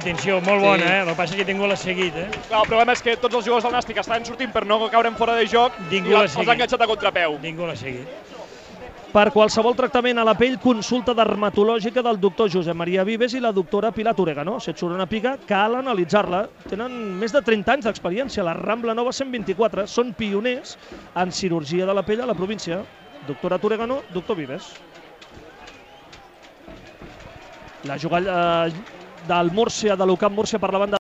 intenció molt bona, el que passa és que ningú l'ha seguit. El problema és que tots els jugadors del Nàstic estan sortint per no caure en fora de joc i els ha enganxat a contrapeu. Ningú l'ha seguit. Per qualsevol tractament a la pell, consulta dermatològica del doctor Josep Maria Vives i la doctora Pilar Toregano. Si et surt una pica, cal analitzar-la. Tenen més de 30 anys d'experiència. La Rambla Nova 124 són pioners en cirurgia de la pell a la província. Doctora Toregano, doctor Vives. La jugada del Múrcia, de l'Ucamp Múrcia per la banda